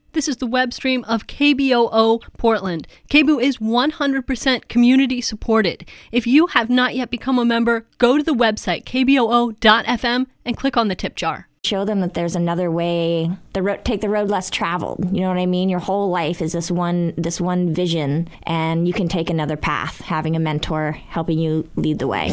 This is the web stream of KBOO Portland. KBOO is 100% community supported. If you have not yet become a member, go to the website kboo.fm and click on the tip jar. Show them that there's another way. Take the road less traveled. You know what I mean? Your whole life is this one vision, and you can take another path, having a mentor helping you lead the way.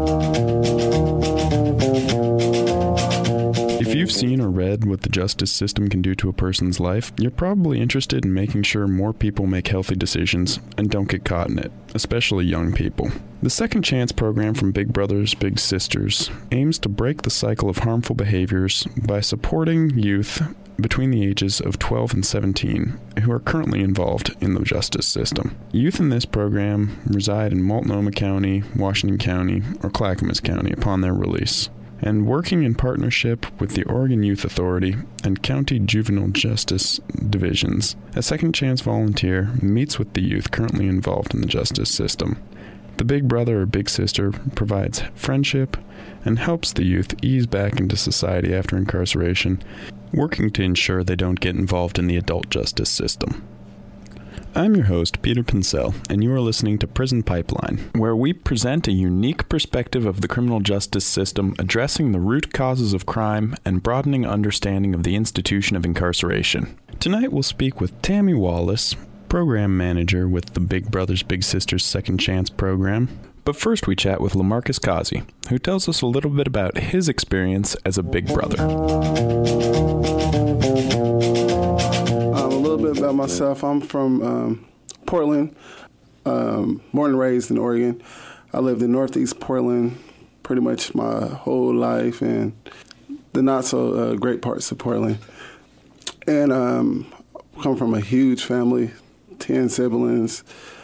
If you've seen or read what the justice system can do to a person's life, you're probably interested in making sure more people make healthy decisions and don't get caught in it, especially young people. The Second Chance program from Big Brothers Big Sisters aims to break the cycle of harmful behaviors by supporting youth between the ages of 12 and 17 who are currently involved in the justice system. Youth in this program reside in Multnomah County, Washington County, or Clackamas County upon their release. And working in partnership with the Oregon Youth Authority and County Juvenile Justice Divisions, a Second Chance volunteer meets with the youth currently involved in the justice system. The Big Brother or Big Sister provides friendship and helps the youth ease back into society after incarceration, working to ensure they don't get involved in the adult justice system. I'm your host, Peter Pincel, and you are listening to Prison Pipeline, where we present a unique perspective of the criminal justice system, addressing the root causes of crime and broadening understanding of the institution of incarceration. Tonight we'll speak with Tammy Wallace, program manager with the Big Brothers Big Sisters Second Chance program. But first we chat with Lamarcus Causey, who tells us a little bit about his experience as a Big Brother. A little bit about myself. I'm from Portland, born and raised in Oregon. I lived in Northeast Portland pretty much my whole life and the not so great parts of Portland. And come from a huge family, 10 siblings.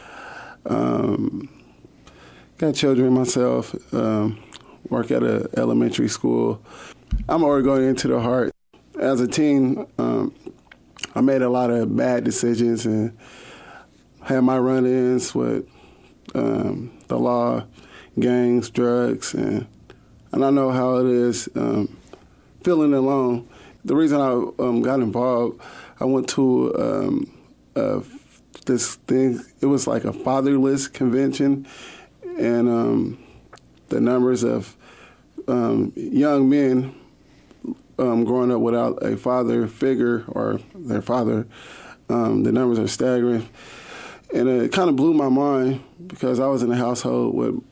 Got children myself, work at an elementary school. I'm Oregonian to the heart. As a teen, I made a lot of bad decisions and had my run-ins with the law, gangs, drugs, and I know how it is feeling alone. The reason I got involved, I went to this thing. It was like a fatherless convention, and the numbers of young men growing up without a father figure or their father, the numbers are staggering. And it kind of blew my mind because I was in a household with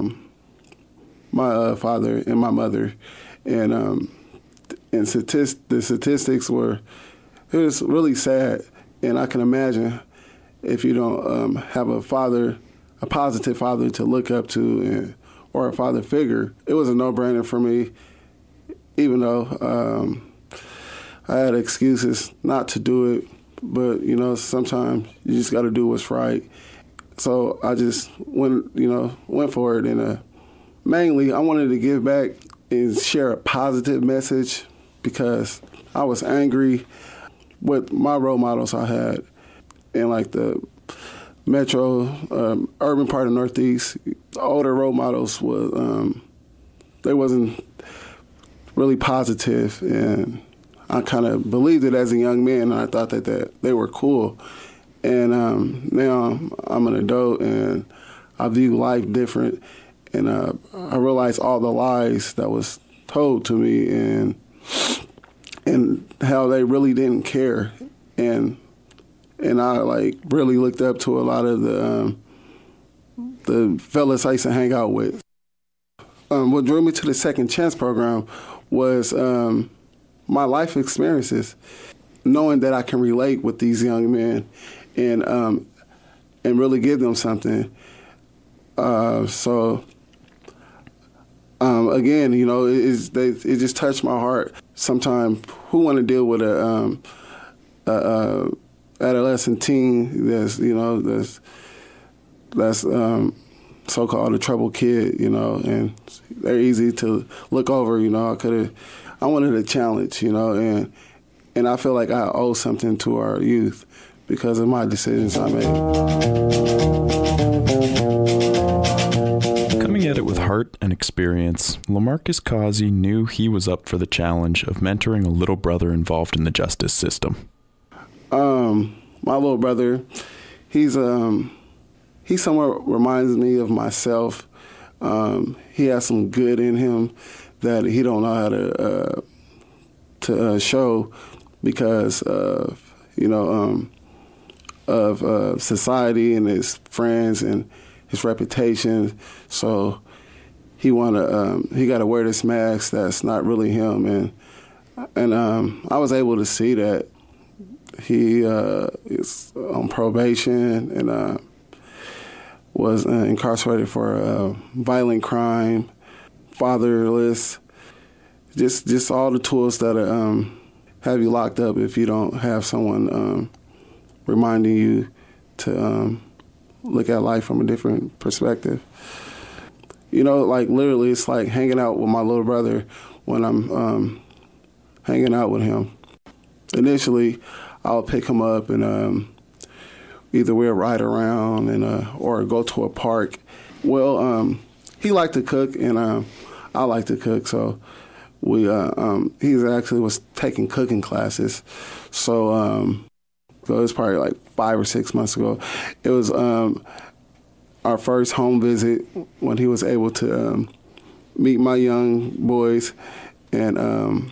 my father and my mother. And the statistics were, it was really sad. And I can imagine if you don't have a father, a positive father to look up to or a father figure, it was a no-brainer for me. Even though I had excuses not to do it, but, you know, sometimes you just got to do what's right. So I just went for it. And mainly I wanted to give back and share a positive message because I was angry with my role models I had in like the metro, urban part of Northeast. The older role models they wasn't really positive, and I kind of believed it as a young man, and I thought that they were cool. And now I'm an adult, and I view life different, and I realized all the lies that was told to me, and how they really didn't care, and I like really looked up to a lot of the fellas I used to hang out with. What drew me to the Second Chance program was my life experiences, knowing that I can relate with these young men and really give them something. Again, you know, it just touched my heart. Sometimes who want to deal with a adolescent teen that's so-called a troubled kid, you know, and they're easy to look over, you know. I wanted a challenge, you know, and I feel like I owe something to our youth because of my decisions I made. Coming at it with heart and experience, Lamarcus Causey knew he was up for the challenge of mentoring a little brother involved in the justice system. My little brother, he somewhat reminds me of myself. He has some good in him that he don't know how to show because of society and his friends and his reputation. So he got to wear this mask that's not really him, and I was able to see that he is on probation and was incarcerated for violent crime, fatherless, just all the tools that have you locked up if you don't have someone reminding you to look at life from a different perspective. Like literally it's like hanging out with my little brother when I'm hanging out with him. Initially, I'll pick him up and either we'll ride around and or go to a park. Well, he liked to cook and I like to cook, so he actually was taking cooking classes. So it was probably like 5 or 6 months ago. It was our first home visit when he was able to meet my young boys, and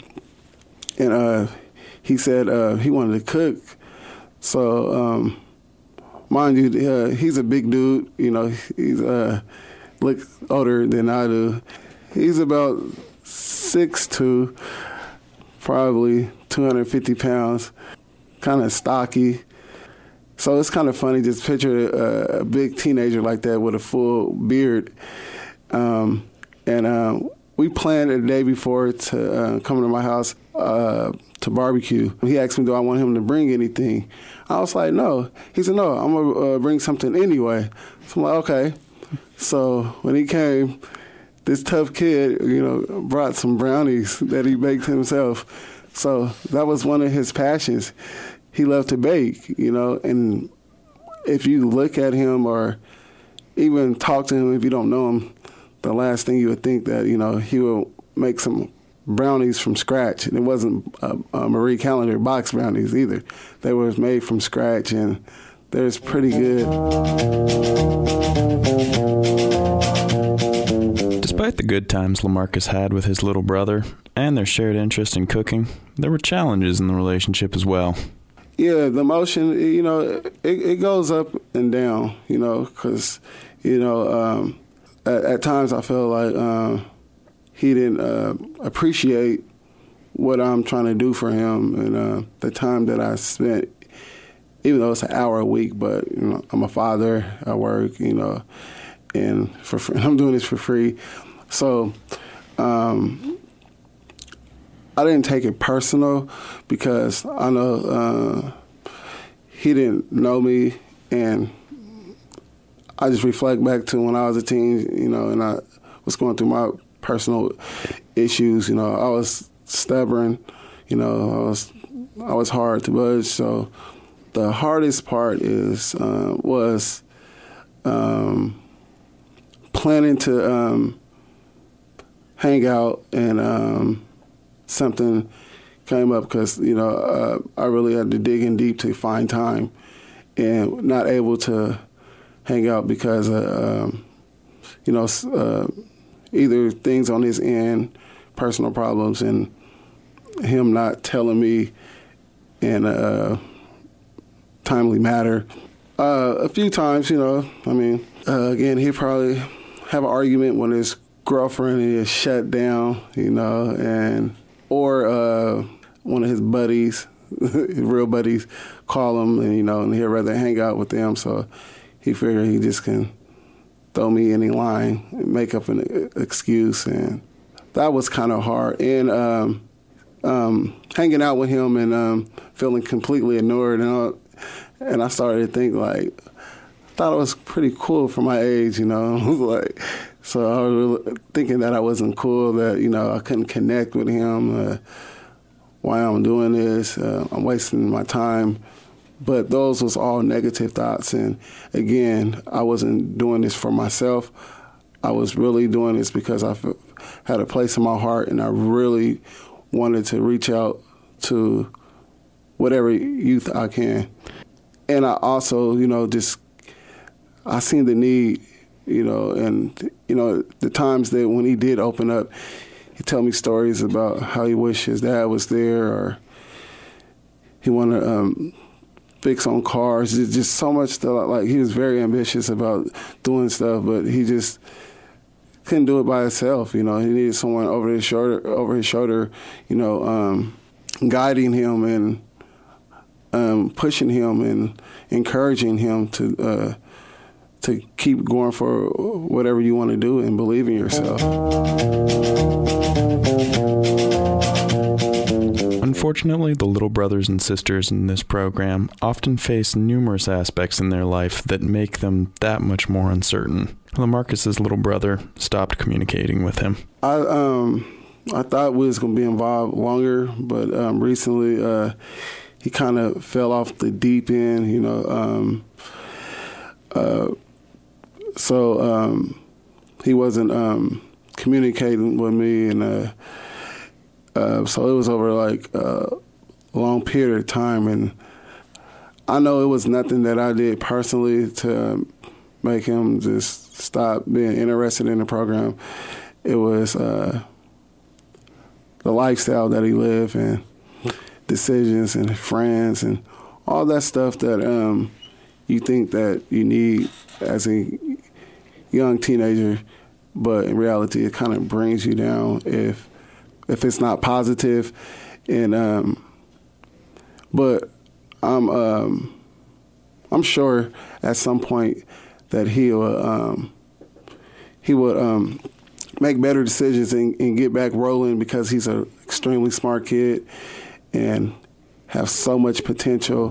he said he wanted to cook. So mind you, he's a big dude. He's looks older than I do. He's about 6'2", probably 250 pounds, kind of stocky. So it's kind of funny, just picture a big teenager like that with a full beard. And we planned the day before to come to my house to barbecue. He asked me, do I want him to bring anything? I was like, no. He said, no, I'm going to bring something anyway. So I'm like, okay. So when he came, this tough kid, brought some brownies that he baked himself. So that was one of his passions. He loved to bake, and if you look at him or even talk to him if you don't know him, the last thing you would think that, he will make some brownies from scratch. And it wasn't Marie Callender box brownies either. They were made from scratch, and they're pretty good. Despite the good times LaMarcus had with his little brother and their shared interest in cooking, there were challenges in the relationship as well. Yeah, the emotion, it goes up and down, because, at times I feel like he didn't appreciate what I'm trying to do for him and the time that I spent, even though it's an hour a week, but, I'm a father, I work, and I'm doing this for free. So I didn't take it personal because I know he didn't know me, and I just reflect back to when I was a teen, and I was going through my personal issues. I was stubborn, I was hard to budge. So the hardest part was planning to hang out, and something came up because, I really had to dig in deep to find time, and not able to hang out because, either things on his end, personal problems, and him not telling me in a timely manner. A few times, again, he'd probably have an argument when his girlfriend is shut down, or one of his buddies, his real buddies, call him, and he'd rather hang out with them. So he figured he just can throw me any line, make up an excuse, and that was kind of hard. And hanging out with him and feeling completely ignored, and I started to think I thought it was pretty cool for my age, so I was really thinking that I wasn't cool, that I couldn't connect with him. Why I'm doing this? I'm wasting my time. But those was all negative thoughts. And again, I wasn't doing this for myself. I was really doing this because I had a place in my heart, and I really wanted to reach out to whatever youth I can. And I also, I seen the need, and, the times that when he did open up, he'd tell me stories about how he wished his dad was there, or he wanted to fix on cars. Just so much stuff. Like, he was very ambitious about doing stuff, but he just couldn't do it by himself. He needed someone over his shoulder, guiding him and pushing him and encouraging him to keep going for whatever you want to do and believe in yourself. Unfortunately, the little brothers and sisters in this program often face numerous aspects in their life that make them that much more uncertain. LaMarcus's little brother stopped communicating with him. I thought we was going to be involved longer, but recently he kind of fell off the deep end, so he wasn't communicating with me, and so it was over like a long period of time, and I know it was nothing that I did personally to make him just stop being interested in the program. It was the lifestyle that he lived and decisions and friends and all that stuff that you think that you need as a young teenager, but in reality it kind of brings you down if it's not positive. And but I'm sure at some point that he would make better decisions and get back rolling, because he's an extremely smart kid and have so much potential.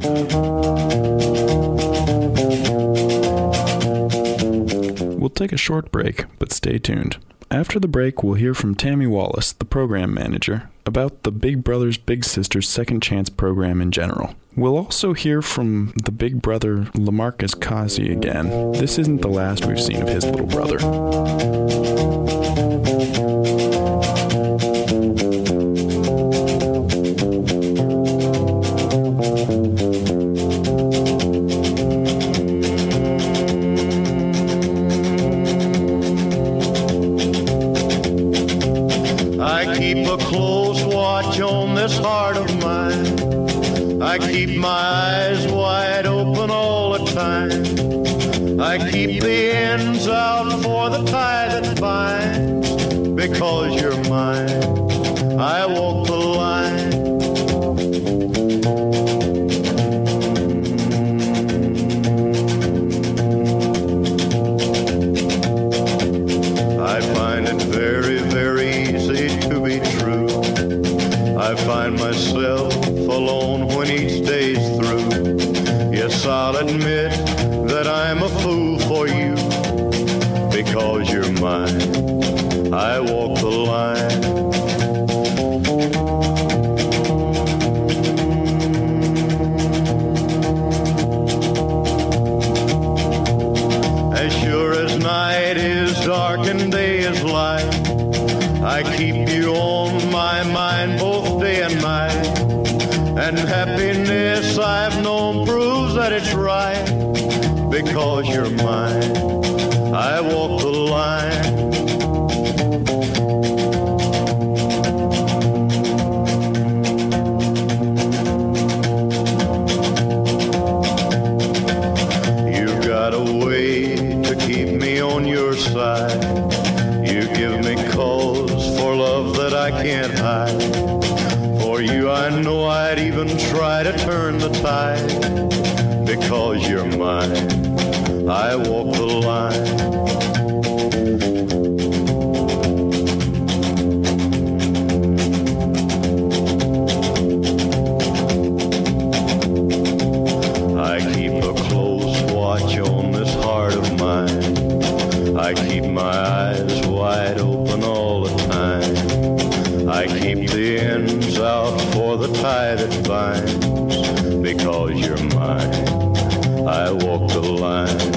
We'll take a short break, but stay tuned. After the break, we'll hear from Tammy Wallace, the program manager, about the Big Brothers Big Sisters Second Chance program in general. We'll also hear from the big brother LaMarcus Causey again. This isn't the last we've seen of his little brother. I keep a close watch on this heart of mine. I keep my eyes wide open all the time. I keep the ends out for the tie that binds. Because you're mine, I walk the line. I find it very, very easy to be true. I find myself alone when each day's through. Yes, I'll admit that I'm a fool for you. Because you're mine, I walk the line. As sure as night is dark and day is light, I keep you on my mind both day and night. And happiness I've known proves that it's right. Because you're mine, I walk the line. You've got a way to keep me on your side. You give me cause for love that I can't hide. For you I know I'd even try to turn the tide. Because you're mine, I walk the line. I keep a close watch on this heart of mine. I keep my eyes wide open all the time. I keep the ends out for the tie that binds. Because you're mine, I walk the line.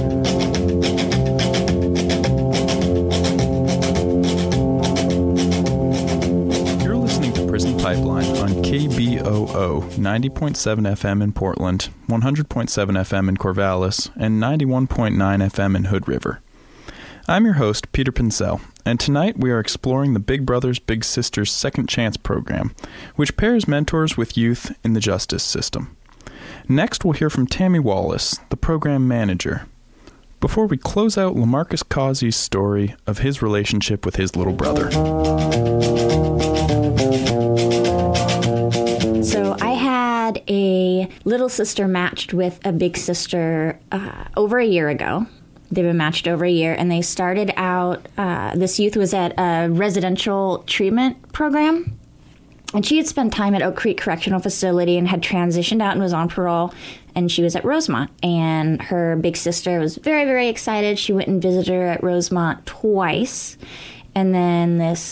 You're listening to Prison Pipeline on KBOO KBOO 90.7 FM in Portland, 100.7 FM in Corvallis, and 91.9 FM in Hood River. I'm your host, Peter Pincel, and tonight we are exploring the Big Brothers Big Sisters Second Chance program, which pairs mentors with youth in the justice system. Next, we'll hear from Tammy Wallace, the program manager, before we close out Lamarcus Causey's story of his relationship with his little brother. So I had a little sister matched with a big sister over a year ago. They've been matched over a year, and they started out, this youth was at a residential treatment program, and she had spent time at Oak Creek Correctional Facility and had transitioned out and was on parole, and she was at Rosemont, and her big sister was very, very excited. She went and visited her at Rosemont twice, and then this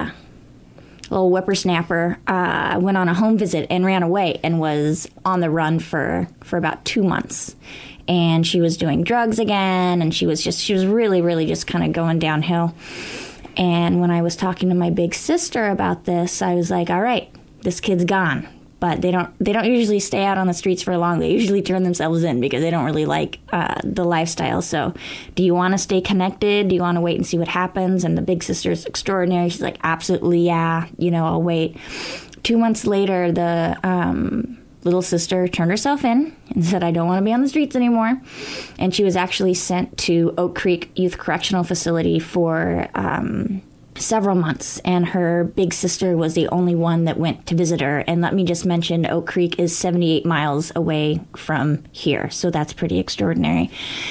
little whippersnapper went on a home visit and ran away and was on the run for about 2 months. And she was doing drugs again, and she was really, really just kind of going downhill. And when I was talking to my big sister about this, I was like, all right, this kid's gone. But they don't usually stay out on the streets for long. They usually turn themselves in because they don't really like the lifestyle. So do you want to stay connected? Do you want to wait and see what happens? And the big sister's extraordinary. She's like, absolutely, yeah, I'll wait. 2 months later, the little sister turned herself in and said, I don't want to be on the streets anymore. And she was actually sent to Oak Creek Youth Correctional Facility for several months. And her big sister was the only one that went to visit her. And let me just mention, Oak Creek is 78 miles away from here. So that's pretty extraordinary.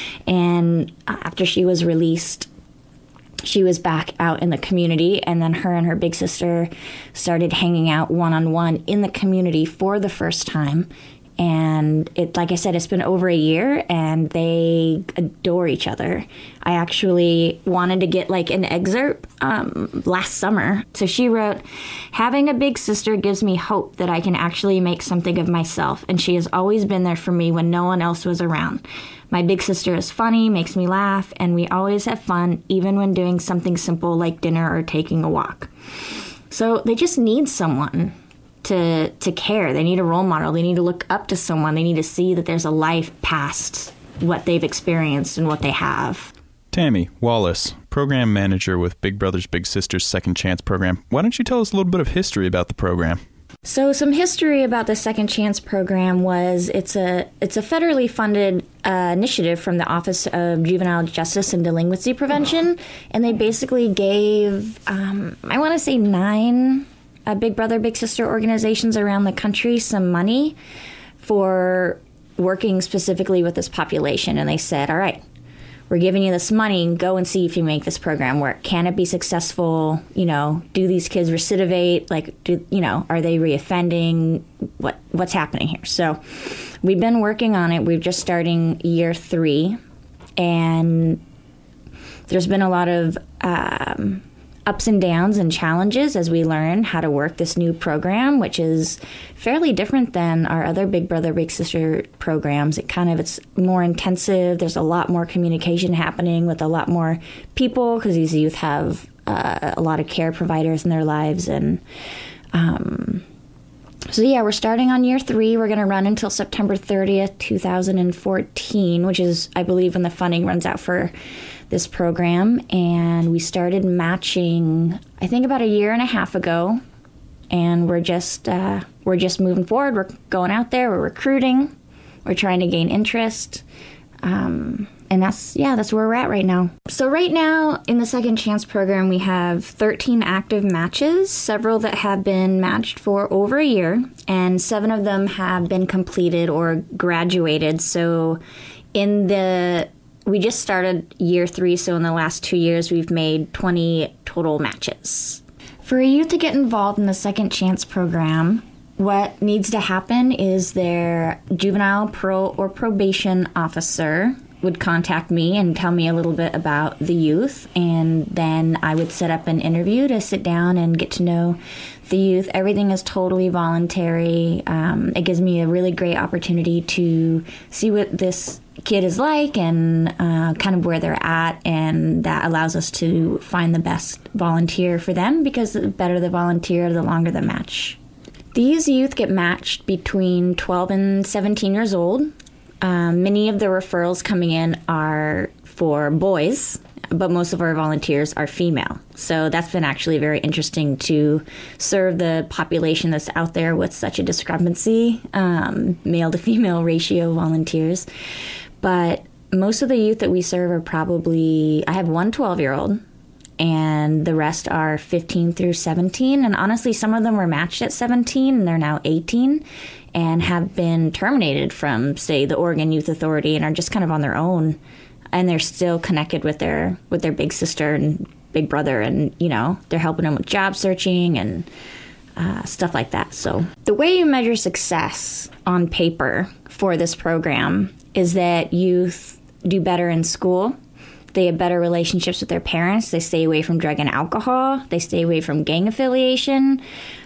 And after she was released, she was back out in the community, and then her and her big sister started hanging out one-on-one in the community for the first time. And it, like I said, it's been over a year, and they adore each other. I actually wanted to get like an excerpt last summer. So she wrote, having a big sister gives me hope that I can actually make something of myself, and she has always been there for me when no one else was around. My big sister is funny, makes me laugh, and we always have fun, even when doing something simple like dinner or taking a walk. So they just need someone to care. They need a role model. They need to look up to someone. They need to see that there's a life past what they've experienced and what they have. Tammy Wallace, program manager with Big Brothers Big Sisters Second Chance program. Why don't you tell us a little bit of history about the program? So some history about the Second Chance program was it's a federally funded initiative from the Office of Juvenile Justice and Delinquency Prevention, and they basically gave, I want to say 9 Big Brother Big Sister organizations around the country some money for working specifically with this population, and they said, all right, we're giving you this money, go and see if you make this program work. Can it be successful? Do these kids recidivate? Are they reoffending? What's happening here? So we've been working on it. We're just starting year 3, and there's been a lot of ups and downs and challenges as we learn how to work this new program, which is fairly different than our other Big Brother Big Sister programs. It's more intensive. There's a lot more communication happening with a lot more people because these youth have a lot of care providers in their lives. And we're starting on year 3. We're going to run until September 30th, 2014, which is, I believe, when the funding runs out for this program. And we started matching, I think, about a year and a half ago. And we're just moving forward. We're going out there. We're recruiting. We're trying to gain interest. And that's where we're at right now. So right now in the Second Chance program, we have 13 active matches, several that have been matched for over a year, and 7 of them have been completed or graduated. So we just started year 3, so in the last 2 years, we've made 20 total matches. For a youth to get involved in the Second Chance program, what needs to happen is their juvenile parole or probation officer would contact me and tell me a little bit about the youth, and then I would set up an interview to sit down and get to know the youth. Everything is totally voluntary. It gives me a really great opportunity to see what this kid is like and kind of where they're at, and that allows us to find the best volunteer for them, because the better the volunteer, the longer the match. These youth get matched between 12 and 17 years old. Many of the referrals coming in are for boys, but most of our volunteers are female. So that's been actually very interesting to serve the population that's out there with such a discrepancy, male to female ratio volunteers. But most of the youth that we serve are probably, I have one 12-year-old, and the rest are 15 through 17. And honestly, some of them were matched at 17 and they're now 18 and have been terminated from, say, the Oregon Youth Authority and are just kind of on their own. And they're still connected with their big sister and big brother. And, you know, they're helping them with job searching and stuff like that. So the way you measure success on paper for this program is that youth do better in school. They have better relationships with their parents. They stay away from drug and alcohol. They stay away from gang affiliation,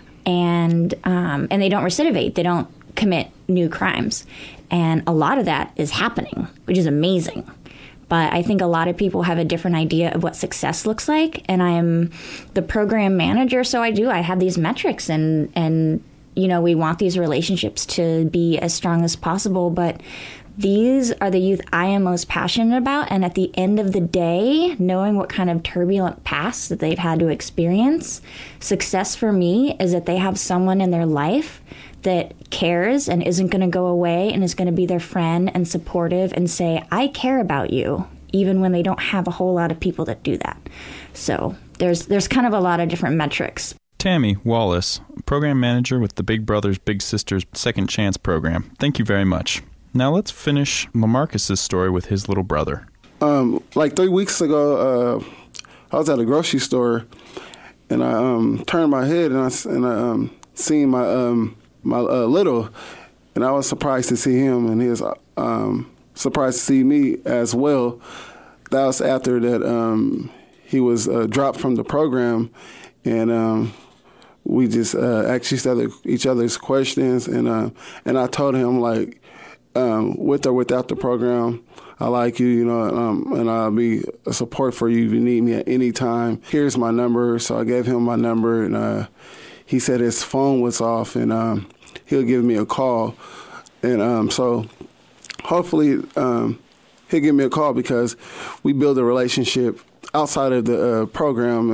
and they don't recidivate. They don't commit new crimes, and a lot of that is happening, which is amazing. But I think a lot of people have a different idea of what success looks like, and I am the program manager, so I have these metrics, and you know, we want these relationships to be as strong as possible, but these are the youth I am most passionate about, and at the end of the day, knowing what kind of turbulent past that they've had to experience, success for me is that they have someone in their life that cares and isn't going to go away and is going to be their friend and supportive and say, I care about you, even when they don't have a whole lot of people that do that. So there's kind of a lot of different metrics. Tammy Wallace, Program Manager with the Big Brothers Big Sisters Second Chance Program. Thank you very much. Now let's finish Lamarcus's story with his little brother. Like 3 weeks ago, I was at a grocery store, and I turned my head and I seen my little, and I was surprised to see him, and he was surprised to see me as well. That was after that he was dropped from the program, and we just asked each other's questions, and I told him, like, with or without the program, I like you, you know, and I'll be a support for you if you need me at any time. Here's my number. So I gave him my number, and he said his phone was off, and he'll give me a call. And so hopefully he'll give me a call, because we build a relationship outside of the program,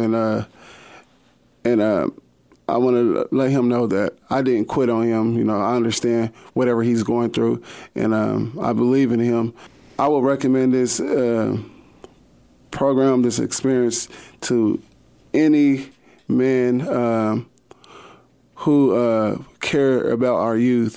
and I want to let him know that I didn't quit on him. You know, I understand whatever he's going through, and I believe in him. I will recommend this program, this experience, to any men who care about our youth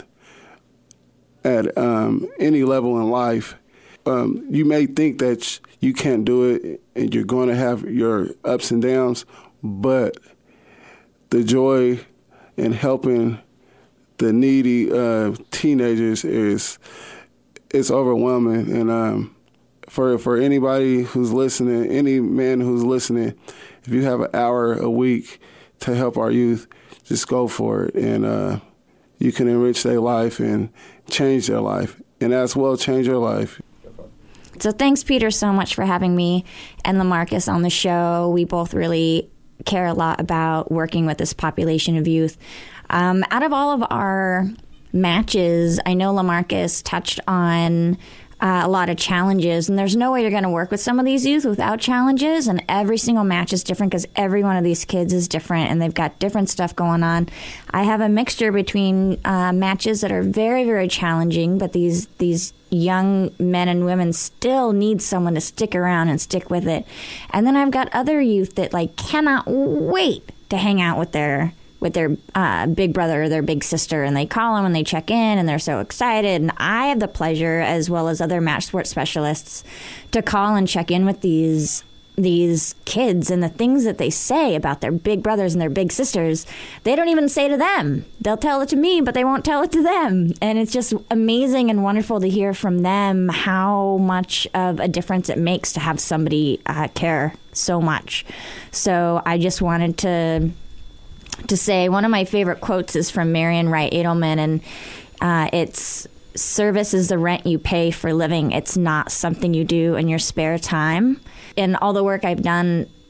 at any level in life. You may think that you can't do it and you're going to have your ups and downs, but the joy in helping the needy teenagers is overwhelming. And for anybody who's listening, any man who's listening, if you have an hour a week to help our youth, just go for it. And you can enrich their life and change their life, and as well change your life. So thanks, Peter, so much for having me and Lamarcus on the show. We both really care a lot about working with this population of youth. Out of all of our matches, I know Lamarcus touched on a lot of challenges, and there's no way you're going to work with some of these youth without challenges, and every single match is different because every one of these kids is different and they've got different stuff going on. I have a mixture between matches that are very, very challenging, but these young men and women still need someone to stick around and stick with it. And then I've got other youth that cannot wait to hang out with their big brother or their big sister, and they call them and they check in and they're so excited. And I have the pleasure, as well as other match sports specialists, to call and check in with these kids, and the things that they say about their big brothers and their big sisters, they don't even say to them. They'll tell it to me, but they won't tell it to them. And it's just amazing and wonderful to hear from them how much of a difference it makes to have somebody care so much. So I just wanted to say one of my favorite quotes is from Marian Wright Edelman, and it's, service is the rent you pay for living. It's not something you do in your spare time. And all the work I've done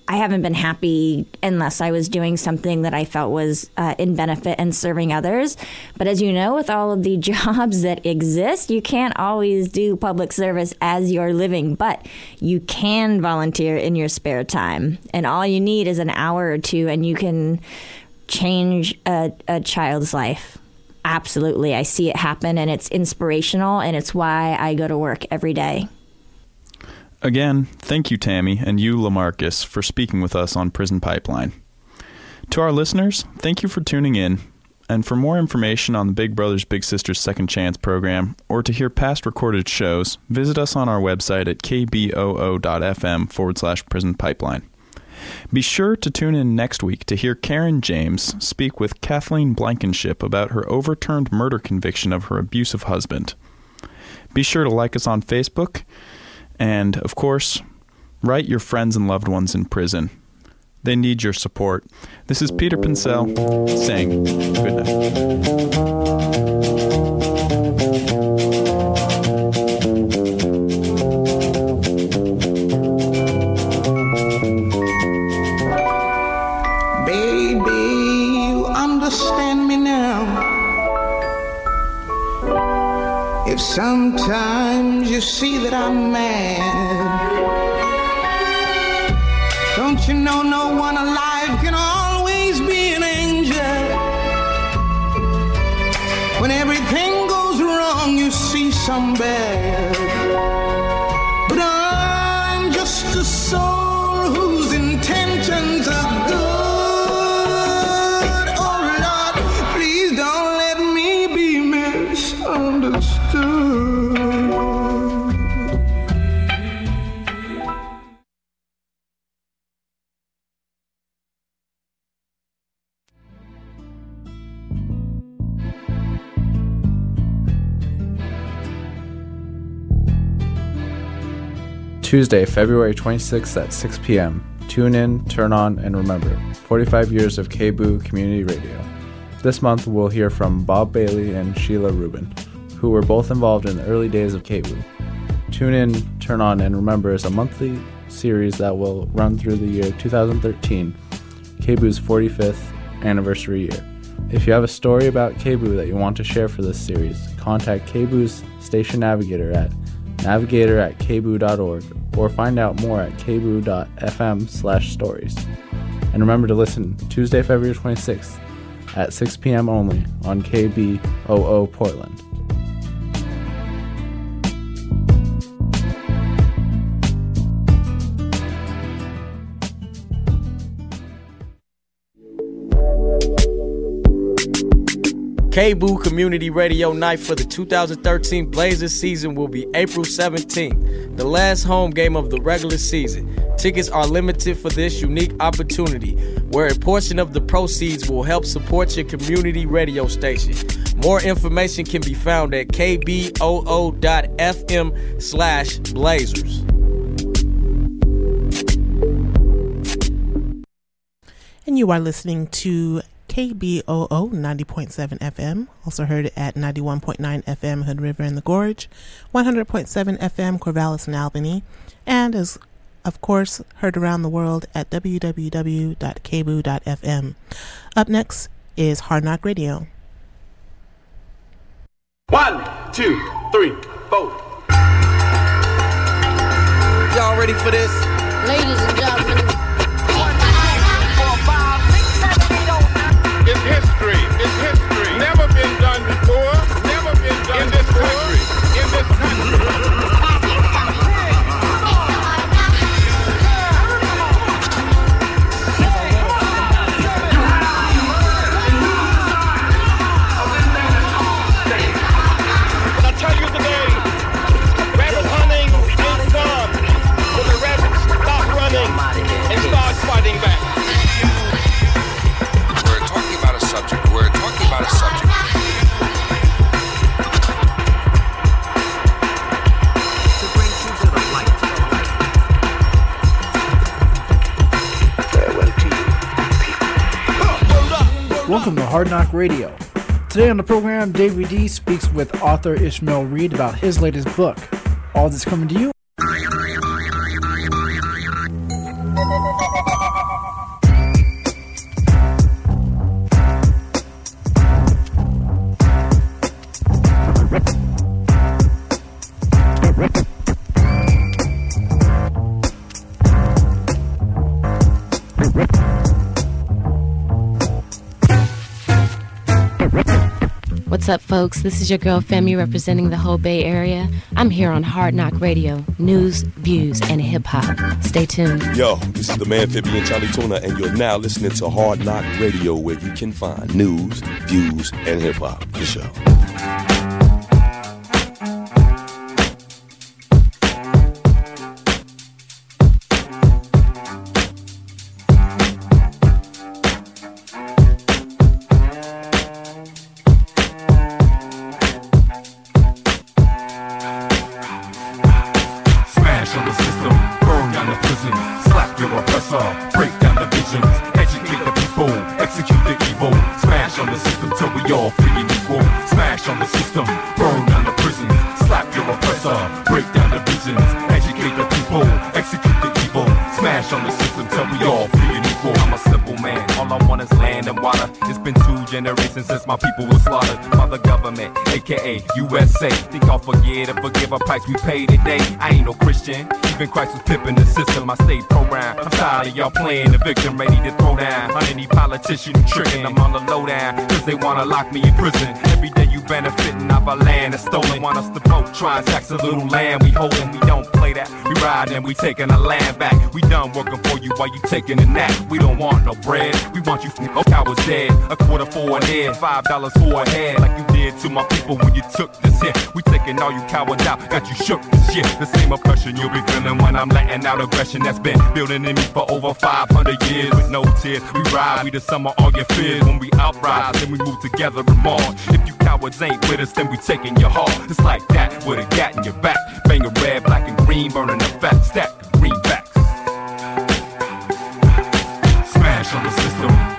I haven't been happy unless I was doing something that I felt was in benefit and serving others. But as you know, with all of the jobs that exist, you can't always do public service as your living, but you can volunteer in your spare time. And all you need is an hour or two, and you can change a child's life. Absolutely. I see it happen, and it's inspirational, and it's why I go to work every day. Again, thank you, Tammy, and you, LaMarcus, for speaking with us on Prison Pipeline. To our listeners, thank you for tuning in. And for more information on the Big Brothers Big Sisters Second Chance program, or to hear past recorded shows, visit us on our website at kboo.fm/Prison Pipeline. Be sure to tune in next week to hear Karen James speak with Kathleen Blankenship about her overturned murder conviction of her abusive husband. Be sure to like us on Facebook, and, of course, write your friends and loved ones in prison. They need your support. This is Peter Pincel saying good If sometimes you see that I'm mad, don't you know no one alive can always be an angel? When everything goes wrong, you see some bad. But I'm just a soul whose intentions are good. Tuesday, February 26th at 6 p.m. Tune in, turn on, and remember, 45 years of KBOO Community Radio. This month we'll hear from Bob Bailey and Sheila Rubin, who were both involved in the early days of KBOO. Tune in, turn on, and remember is a monthly series that will run through the year 2013, KBOO's 45th anniversary year. If you have a story about KBOO that you want to share for this series, contact KBOO's station navigator at navigator@kboo.org or find out more at kboo.fm/stories. And remember to listen Tuesday, February 26th at 6 p.m. only on KBOO Portland. KBOO Community Radio Night for the 2013 Blazers season will be April 17th, the last home game of the regular season. Tickets are limited for this unique opportunity, where a portion of the proceeds will help support your community radio station. More information can be found at kboo.fm/Blazers. And you are listening to KBOO 90.7 FM, also heard at 91.9 FM Hood River and the Gorge, 100.7 FM Corvallis and Albany, and is, of course, heard around the world at www.kboo.fm. Up next is Hard Knock Radio. 1, 2, 3, 4. Y'all ready for this? Ladies and gentlemen. It's history. It's history. Never been done before. Never been done in this country. In this country. But I tell you today, rabbit hunting is done. When the rabbits stop running and start fighting back. We're talking about a subject. To bring you to the light. Farewell to you, people. Welcome to Hard Knock Radio. Today on the program, Davey D speaks with author Ishmael Reed about his latest book. All this coming to you What's up, folks? This is your girl Femi representing the whole Bay Area. I'm here on Hard Knock Radio, news, views, and hip-hop. Stay tuned. Yo, this is the man Fabian Charlie Tuna, and you're now listening to Hard Knock Radio, where you can find news, views, and hip-hop. The show. Since my people were slaughtered by the government, aka USA. Think I'll forget and forgive a price we pay today. I ain't no Christian, even Christ was pimping the system. I stayed programmed. I'm tired of y'all playing the victim, ready to throw down on any politician who tricking. I'm on the lowdown, cause they wanna lock me in prison. Every day you benefiting off our land that's stolen. Want us to vote, try and tax a little land we holding. We don't play that, we ride and we taking our land back. We done working for you while you taking a nap. We don't want no bread, we want you cowards dead. A quarter for an head, $5 for a head, like you did to my people when you took this hit. We taking all you cowards out, got you shook this shit. The same oppression you'll be feeling when I'm letting out aggression that's been building in me for over 500 years. With no tears, we ride, we the sum of all your fears. When we outrise, then we move together and march. If you cowards ain't with us, then we taking your heart. It's like that, with a gat in your back. Banging red, black, and green, burning a fat stack of greenbacks. Smash on the system.